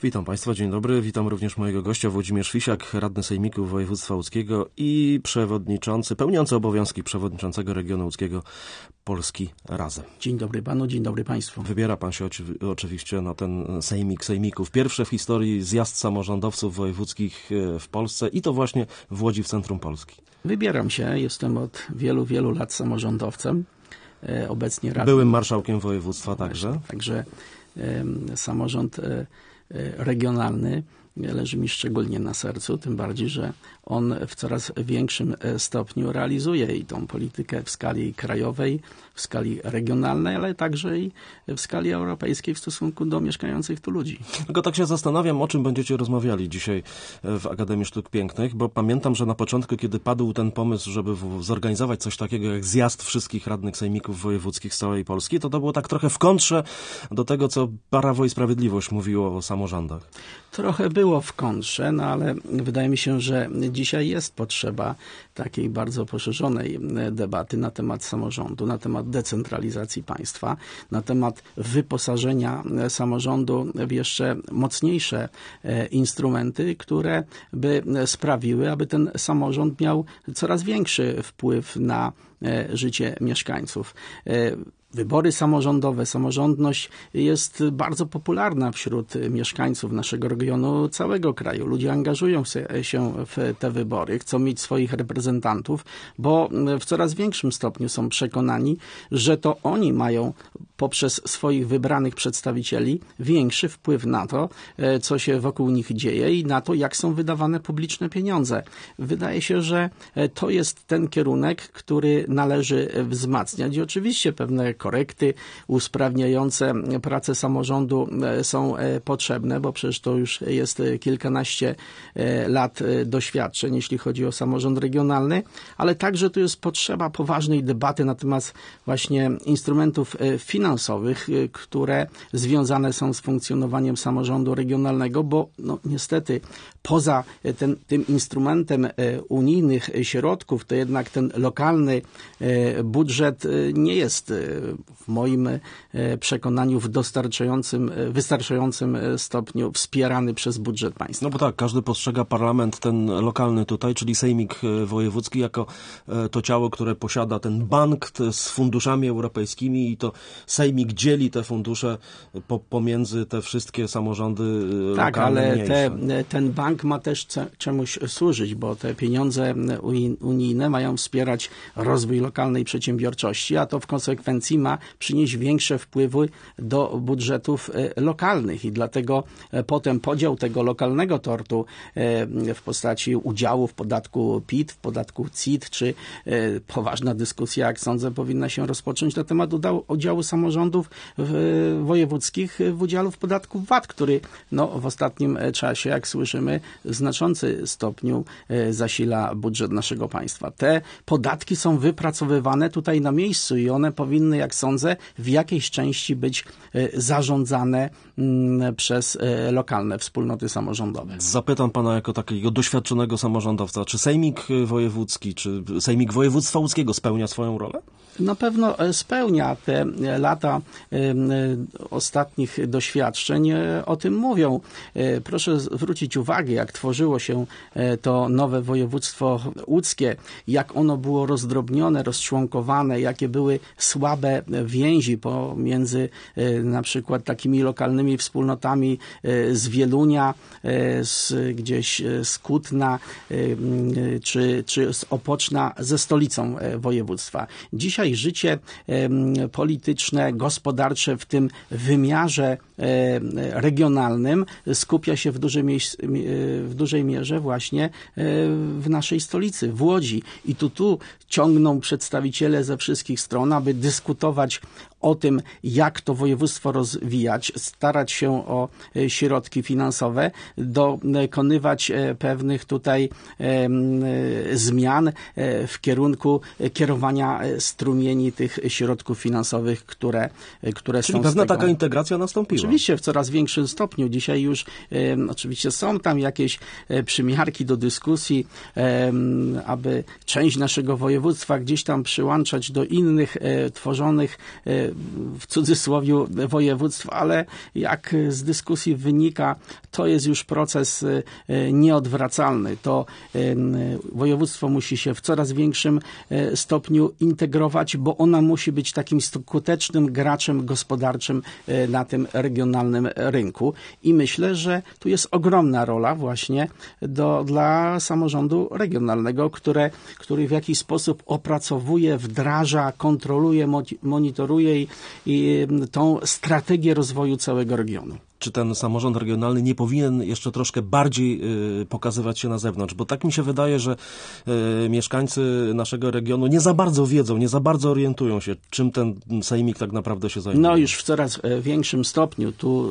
Witam Państwa, dzień dobry. Witam również mojego gościa Włodzimierz Fisiak, radny sejmiku województwa łódzkiego i przewodniczący, pełniący obowiązki przewodniczącego regionu łódzkiego Polski Razem. Dzień dobry panu, dzień dobry państwu. Wybiera pan się oczywiście na ten sejmik sejmików. Pierwszy w historii zjazd samorządowców wojewódzkich w Polsce i to właśnie w Łodzi, w centrum Polski. Wybieram się, jestem od wielu, wielu lat samorządowcem. Obecnie radnym. Byłym marszałkiem województwa także. Także samorząd regionalny leży mi szczególnie na sercu, tym bardziej, że on w coraz większym stopniu realizuje i tą politykę w skali krajowej, w skali regionalnej, ale także i w skali europejskiej w stosunku do mieszkających tu ludzi. Tylko tak się zastanawiam, o czym będziecie rozmawiali dzisiaj w Akademii Sztuk Pięknych, bo pamiętam, że na początku, kiedy padł ten pomysł, żeby zorganizować coś takiego jak zjazd wszystkich radnych sejmików wojewódzkich z całej Polski, to było tak trochę w kontrze do tego, co Prawo i Sprawiedliwość mówiło o samorządach. Trochę było w kontrze, no ale wydaje mi się, że dzisiaj jest potrzeba takiej bardzo poszerzonej debaty na temat samorządu, na temat decentralizacji państwa, na temat wyposażenia samorządu w jeszcze mocniejsze instrumenty, które by sprawiły, aby ten samorząd miał coraz większy wpływ na życie mieszkańców. Wybory samorządowe, samorządność jest bardzo popularna wśród mieszkańców naszego regionu, całego kraju. Ludzie angażują się w te wybory, chcą mieć swoich reprezentantów, bo w coraz większym stopniu są przekonani, że to oni mają poprzez swoich wybranych przedstawicieli większy wpływ na to, co się wokół nich dzieje i na to, jak są wydawane publiczne pieniądze. Wydaje się, że to jest ten kierunek, który należy wzmacniać i oczywiście pewne korekty usprawniające pracę samorządu są potrzebne, bo przecież to już jest kilkanaście lat doświadczeń, jeśli chodzi o samorząd regionalny, ale także tu jest potrzeba poważnej debaty na temat właśnie instrumentów finansowych, które związane są z funkcjonowaniem samorządu regionalnego, bo niestety poza tym instrumentem unijnych środków, to jednak ten lokalny budżet nie jest w moim przekonaniu w wystarczającym stopniu wspierany przez budżet państwa. No bo tak, każdy postrzega parlament ten lokalny tutaj, czyli sejmik wojewódzki, jako to ciało, które posiada ten bank z funduszami europejskimi i to sejmik dzieli te fundusze pomiędzy te wszystkie samorządy lokalne. Tak, ale ten bank ma też czemuś służyć, bo te pieniądze unijne mają wspierać rozwój lokalnej przedsiębiorczości, a to w konsekwencji ma przynieść większe wpływy do budżetów lokalnych i dlatego potem podział tego lokalnego tortu w postaci udziału w podatku PIT, w podatku CIT, czy poważna dyskusja, jak sądzę, powinna się rozpocząć na temat udziału samorządów wojewódzkich w udziale w podatku VAT, który w ostatnim czasie, jak słyszymy, w znaczącym stopniu zasila budżet naszego państwa. Te podatki są wypracowywane tutaj na miejscu i one powinny, jak sądzę, w jakiejś części być zarządzane przez lokalne wspólnoty samorządowe. Zapytam pana jako takiego doświadczonego samorządowca, czy sejmik wojewódzki, czy sejmik województwa łódzkiego spełnia swoją rolę? Na pewno spełnia. Te lata ostatnich doświadczeń o tym mówią. Proszę zwrócić uwagę, jak tworzyło się to nowe województwo łódzkie, jak ono było rozdrobnione, rozczłonkowane, jakie były słabe więzi pomiędzy na przykład takimi lokalnymi wspólnotami z Wielunia, gdzieś z Kutna, czy z Opoczna ze stolicą województwa. Dzisiaj życie polityczne, gospodarcze w tym wymiarze regionalnym skupia się w dużej mierze właśnie w naszej stolicy, w Łodzi. I tu ciągną przedstawiciele ze wszystkich stron, aby dyskutować o tym, jak to województwo rozwijać, starać się o środki finansowe, dokonywać pewnych tutaj zmian w kierunku kierowania strumieni tych środków finansowych, które Czyli są pewna taka integracja nastąpiła. Oczywiście w coraz większym stopniu. Dzisiaj już oczywiście są tam jakieś przymiarki do dyskusji, aby część naszego województwa gdzieś tam przyłączać do innych tworzonych w cudzysłowie województw, ale jak z dyskusji wynika, to jest już proces nieodwracalny. To województwo musi się w coraz większym stopniu integrować, bo ona musi być takim skutecznym graczem gospodarczym na tym regionalnym rynku. I myślę, że tu jest ogromna rola właśnie dla samorządu regionalnego, który w jakiś sposób opracowuje, wdraża, kontroluje, monitoruje i tą strategię rozwoju całego regionu. Czy ten samorząd regionalny nie powinien jeszcze troszkę bardziej pokazywać się na zewnątrz? Bo tak mi się wydaje, że mieszkańcy naszego regionu nie za bardzo wiedzą, nie za bardzo orientują się, czym ten sejmik tak naprawdę się zajmuje. No już w coraz większym stopniu. Tu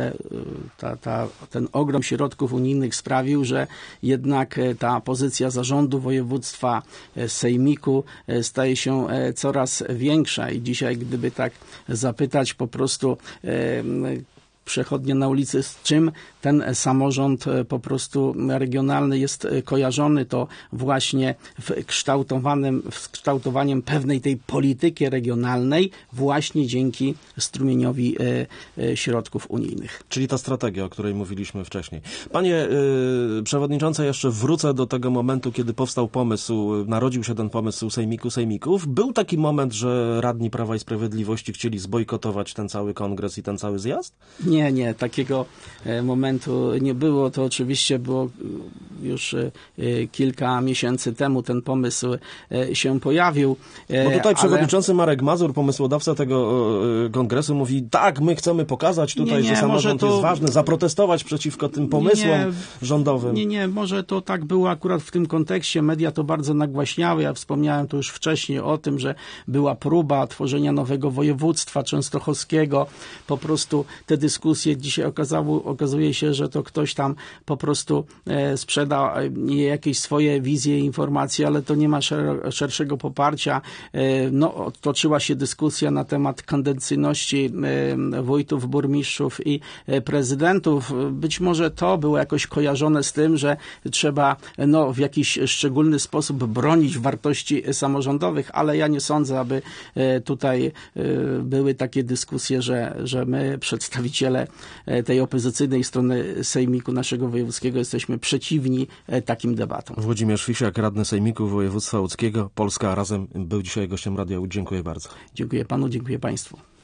ten ogrom środków unijnych sprawił, że jednak ta pozycja zarządu województwa, sejmiku staje się coraz większa i dzisiaj, gdyby tak zapytać po prostu przechodnie na ulicy, z czym ten samorząd po prostu regionalny jest kojarzony, to właśnie kształtowaniem pewnej tej polityki regionalnej właśnie dzięki strumieniowi środków unijnych. Czyli ta strategia, o której mówiliśmy wcześniej. Panie przewodniczący, jeszcze wrócę do tego momentu, kiedy powstał pomysł, narodził się ten pomysł sejmików. Był taki moment, że radni Prawa i Sprawiedliwości chcieli zbojkotować ten cały kongres i ten cały zjazd? Nie, takiego momentu nie było. To oczywiście było już kilka miesięcy temu ten pomysł się pojawił. Bo tutaj przewodniczący Marek Mazur, pomysłodawca tego kongresu, mówi, tak, my chcemy pokazać tutaj, że samorząd jest ważny, zaprotestować przeciwko tym pomysłom rządowym. Nie, może to tak było akurat w tym kontekście. Media to bardzo nagłaśniały. Ja wspomniałem tu już wcześniej o tym, że była próba tworzenia nowego województwa częstochowskiego. Po prostu te dyskusje dzisiaj okazuje się, że to ktoś tam po prostu sprzeda jakieś swoje wizje i informacje, ale to nie ma szerszego poparcia. No, toczyła się dyskusja na temat kadencyjności wójtów, burmistrzów i prezydentów. Być może to było jakoś kojarzone z tym, że trzeba w jakiś szczególny sposób bronić wartości samorządowych, ale ja nie sądzę, aby tutaj były takie dyskusje, że my, przedstawiciele tej opozycyjnej strony sejmiku naszego wojewódzkiego, jesteśmy przeciwni takim debatom. Włodzimierz Fisiak, radny sejmiku województwa łódzkiego. Polska Razem był dzisiaj gościem Radia Łódź. Dziękuję bardzo. Dziękuję panu, dziękuję państwu.